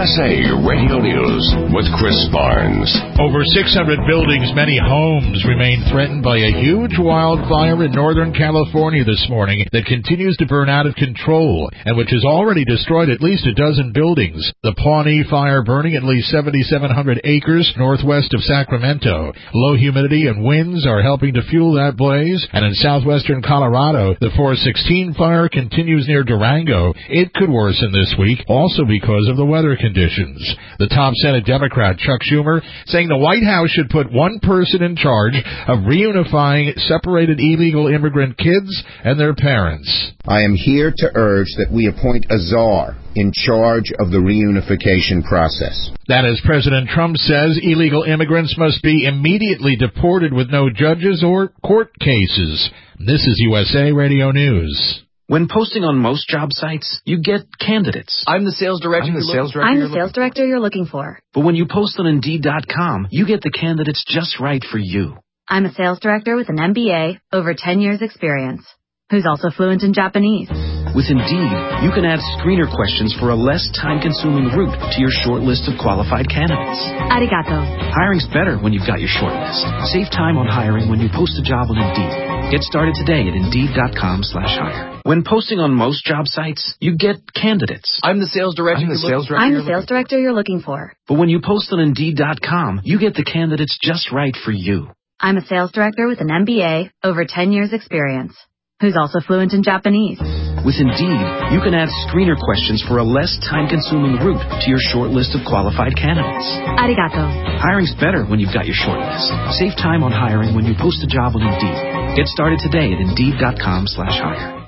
USA Radio News with Chris Barnes. Over 600 buildings, many homes, remain threatened by a huge wildfire in Northern California this morning that continues to burn out of control and which has already destroyed at least a dozen buildings. The Pawnee fire burning at least 7,700 acres northwest of Sacramento. Low humidity and winds are helping to fuel that blaze. And in southwestern Colorado, the 416 fire continues near Durango. It could worsen this week, also because of the weather conditions. The top Senate Democrat, Chuck Schumer, saying the White House should put one person in charge of reunifying separated illegal immigrant kids and their parents. I am here to urge that we appoint a czar in charge of the reunification process. That is, President Trump says illegal immigrants must be immediately deported with no judges or court cases. This is USA Radio News. When posting on most job sites, you get candidates. I'm the sales director. I'm the sales director you're looking for. But when you post on Indeed.com, you get the candidates just right for you. I'm a sales director with an MBA, over 10 years experience, who's also fluent in Japanese. With Indeed, you can add screener questions for a less time-consuming route to your short list of qualified candidates. Arigato. Hiring's better when you've got your short list. Save time on hiring when you post a job on Indeed. Get started today at Indeed.com/hire. When posting on most job sites, you get candidates. I'm the sales director. I'm the sales director you're looking for. But when you post on Indeed.com, you get the candidates just right for you. I'm a sales director with an MBA, over 10 years experience, who's also fluent in Japanese. With Indeed, you can add screener questions for a less time-consuming route to your short list of qualified candidates. Arigato. Hiring's better when you've got your short list. Save time on hiring when you post a job on Indeed. Get started today at Indeed.com/hire.